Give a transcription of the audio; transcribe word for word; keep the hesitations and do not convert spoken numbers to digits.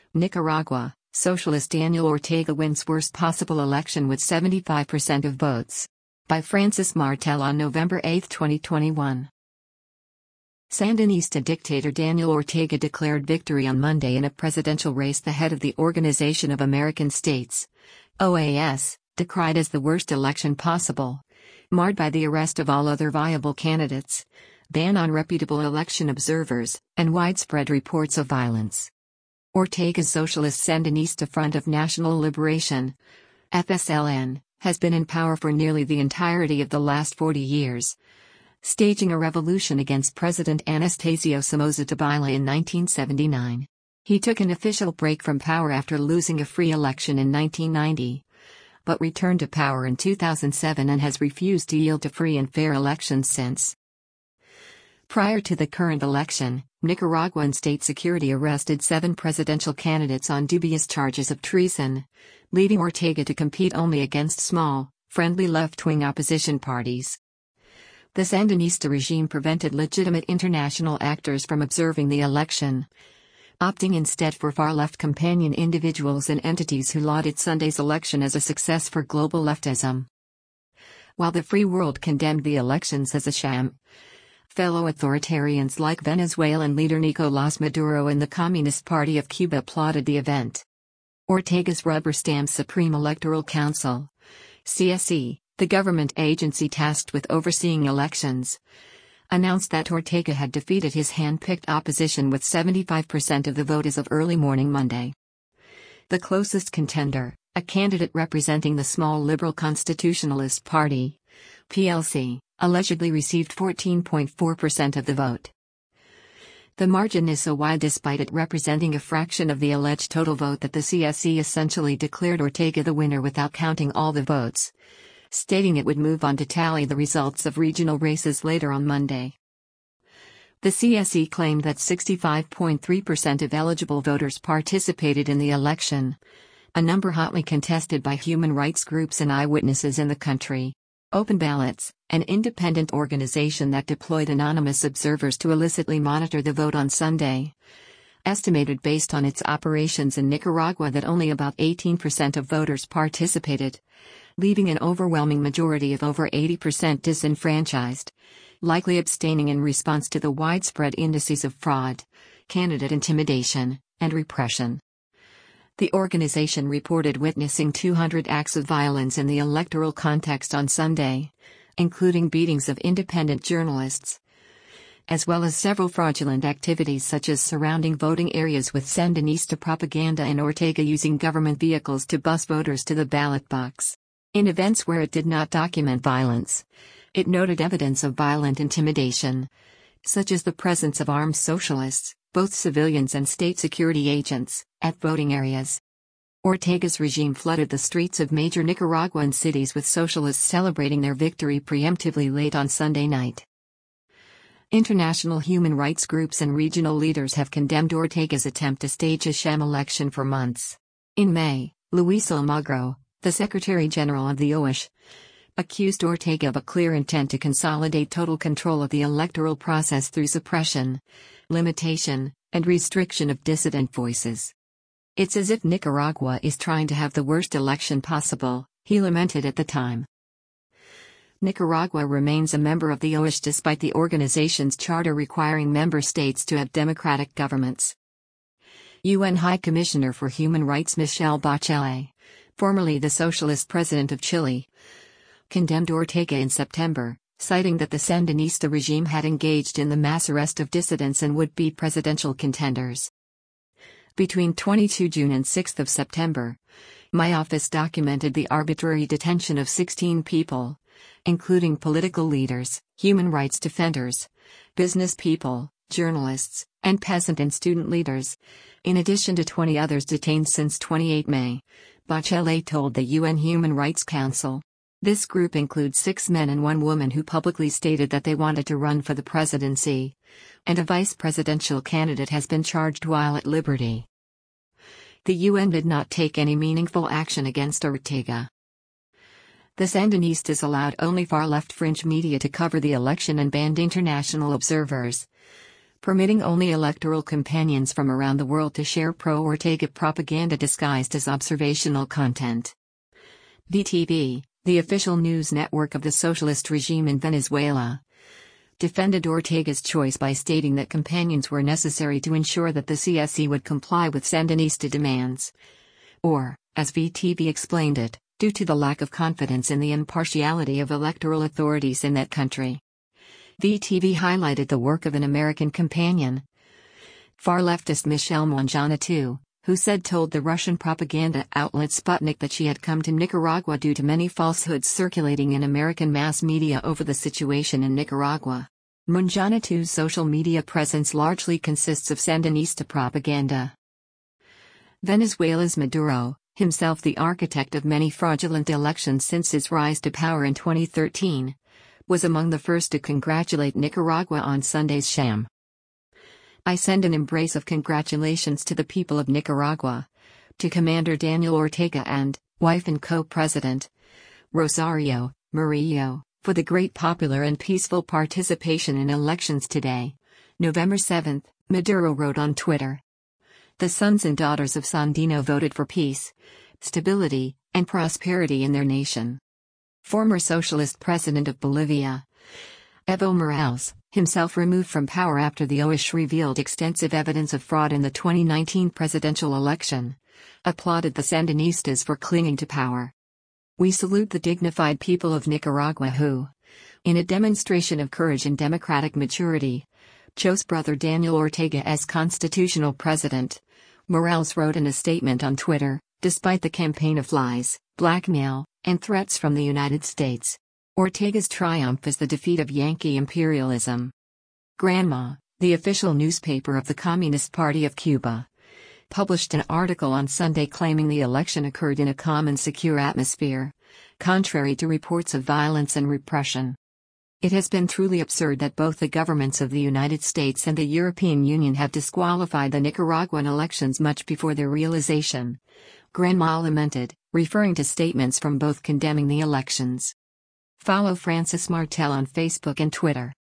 Nicaragua, socialist Daniel Ortega wins worst possible election with seventy-five percent of votes. By Francis Martel on November eighth, twenty twenty-one. Sandinista dictator Daniel Ortega declared victory on Monday in a presidential race the head of the Organization of American States, O A S, decried as the worst election possible, marred by the arrest of all other viable candidates, ban on reputable election observers, and widespread reports of violence. Ortega's Socialist Sandinista Front of National Liberation, F S L N, has been in power for nearly the entirety of the last forty years, staging a revolution against President Anastasio Somoza Debayle in nineteen seventy-nine. He took an official break from power after losing a free election in nineteen ninety, but returned to power in two thousand seven and has refused to yield to free and fair elections since. Prior to the current election, Nicaraguan state security arrested seven presidential candidates on dubious charges of treason, leaving Ortega to compete only against small, friendly left-wing opposition parties. The Sandinista regime prevented legitimate international actors from observing the election, opting instead for far-left companion individuals and entities who lauded Sunday's election as a success for global leftism. While the free world condemned the elections as a sham, fellow authoritarians like Venezuelan leader Nicolás Maduro and the Communist Party of Cuba applauded the event. Ortega's rubber-stamped Supreme Electoral Council, C S E, the government agency tasked with overseeing elections, announced that Ortega had defeated his hand-picked opposition with seventy-five percent of the vote as of early morning Monday. The closest contender, a candidate representing the small Liberal Constitutionalist Party, P L C, allegedly received fourteen point four percent of the vote. The margin is so wide despite it representing a fraction of the alleged total vote that the C S E essentially declared Ortega the winner without counting all the votes, stating it would move on to tally the results of regional races later on Monday. The C S E claimed that sixty-five point three percent of eligible voters participated in the election, a number hotly contested by human rights groups and eyewitnesses in the country. Open Ballots, an independent organization that deployed anonymous observers to illicitly monitor the vote on Sunday, estimated based on its operations in Nicaragua that only about eighteen percent of voters participated, leaving an overwhelming majority of over eighty percent disenfranchised, likely abstaining in response to the widespread indices of fraud, candidate intimidation, and repression. The organization reported witnessing two hundred acts of violence in the electoral context on Sunday, including beatings of independent journalists, as well as several fraudulent activities such as surrounding voting areas with Sandinista propaganda and Ortega using government vehicles to bus voters to the ballot box. In events where it did not document violence, it noted evidence of violent intimidation, such as the presence of armed socialists, both civilians and state security agents, at voting areas. Ortega's regime flooded the streets of major Nicaraguan cities with socialists celebrating their victory preemptively late on Sunday night. International human rights groups and regional leaders have condemned Ortega's attempt to stage a sham election for months. In May, Luis Almagro, the Secretary-General of the O A S, accused Ortega of a clear intent to consolidate total control of the electoral process through suppression, limitation, and restriction of dissident voices. It's as if Nicaragua is trying to have the worst election possible, he lamented at the time. Nicaragua remains a member of the O A S despite the organization's charter requiring member states to have democratic governments. U N High Commissioner for Human Rights Michelle Bachelet, formerly the socialist president of Chile, condemned Ortega in September, citing that the Sandinista regime had engaged in the mass arrest of dissidents and would-be presidential contenders. Between the twenty-second of June and sixth of September, my office documented the arbitrary detention of sixteen people, including political leaders, human rights defenders, business people, journalists, and peasant and student leaders, in addition to twenty others detained since the twenty-eighth of May, Bachelet told the U N Human Rights Council. This group includes six men and one woman who publicly stated that they wanted to run for the presidency, and a vice presidential candidate has been charged while at liberty. The U N did not take any meaningful action against Ortega. The Sandinistas allowed only far-left fringe media to cover the election and banned international observers, permitting only electoral companions from around the world to share pro-Ortega propaganda disguised as observational content. V T V, the official news network of the socialist regime in Venezuela, defended Ortega's choice by stating that companions were necessary to ensure that the C S E would comply with Sandinista demands. Or, as V T V explained it, due to the lack of confidence in the impartiality of electoral authorities in that country. V T V highlighted the work of an American companion, far-leftist Michelle Monjanatou, who said told the Russian propaganda outlet Sputnik that she had come to Nicaragua due to many falsehoods circulating in American mass media over the situation in Nicaragua. Monjanatou's social media presence largely consists of Sandinista propaganda. Venezuela's Maduro, himself the architect of many fraudulent elections since his rise to power in twenty thirteen, was among the first to congratulate Nicaragua on Sunday's sham. I send an embrace of congratulations to the people of Nicaragua, to Commander Daniel Ortega and wife and co-president, Rosario Murillo, for the great popular and peaceful participation in elections today, November seventh, Maduro wrote on Twitter. The sons and daughters of Sandino voted for peace, stability, and prosperity in their nation. Former socialist president of Bolivia, Evo Morales, himself removed from power after the O I S revealed extensive evidence of fraud in the twenty nineteen presidential election, applauded the Sandinistas for clinging to power. We salute the dignified people of Nicaragua who, in a demonstration of courage and democratic maturity, chose brother Daniel Ortega as constitutional president, Morales wrote in a statement on Twitter. Despite the campaign of lies, blackmail, and threats from the United States, Ortega's triumph is the defeat of Yankee imperialism. Granma, the official newspaper of the Communist Party of Cuba, published an article on Sunday claiming the election occurred in a calm and secure atmosphere, contrary to reports of violence and repression. It has been truly absurd that both the governments of the United States and the European Union have disqualified the Nicaraguan elections much before their realization, Granma lamented, referring to statements from both condemning the elections. Follow Francis Martel on Facebook and Twitter.